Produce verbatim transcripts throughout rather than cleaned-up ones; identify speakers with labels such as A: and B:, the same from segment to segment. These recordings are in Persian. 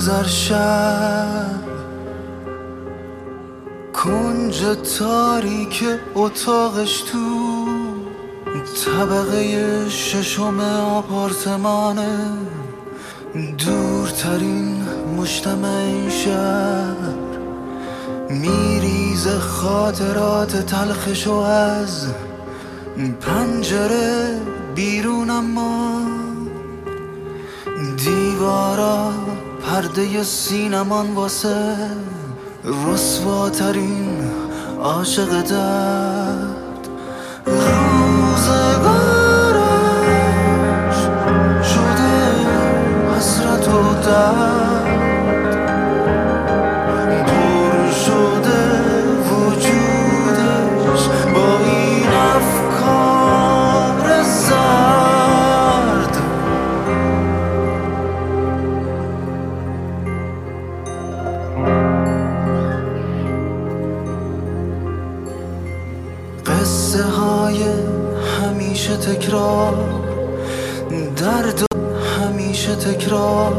A: روز هر شب کنج تاریک اتاقش تو طبقه ششم آپارتمانه، دورترین مجتمع این شهر، میریزه خاطرات تلخشو از پنجره بیرون، اما دیوارا پرده سینمان واسه رسواترین عاشق درد. روزگارش شده حسرت و درد، دور شده وجودش با این افکار زرد. قصه های همیشه تکرار، درد همیشه تکرار،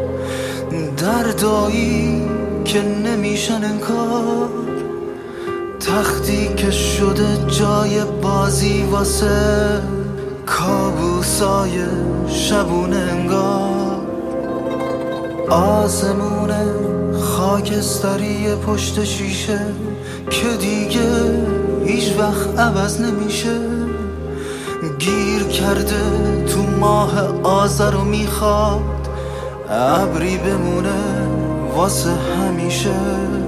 A: دردایی که نمیشن انکار، تختی که شده جای بازی واسه کابوسای شبونه انگار. آسمون خاکستری پشت شیشه که دیگه هیچ وقت عوض نمیشه، گیر کرده تو ماه آذر و میخواد ابری بمونه واسه همیشه.